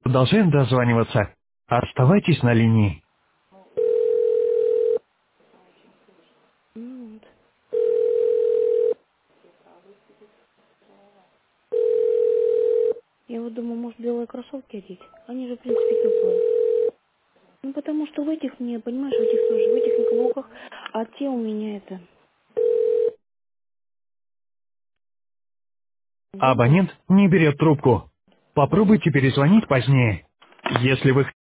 продолжаем дозваниваться. Оставайтесь на линии. Ну, вот. Я вот думаю, может, белые кроссовки одеть? Они же, в принципе, теплые. Ну, потому что в этих мне, понимаешь, в этих тоже, в этих на каблуках, а те у меня это... Добрый. Абонент не берет трубку. Попробуйте перезвонить позднее. Если вы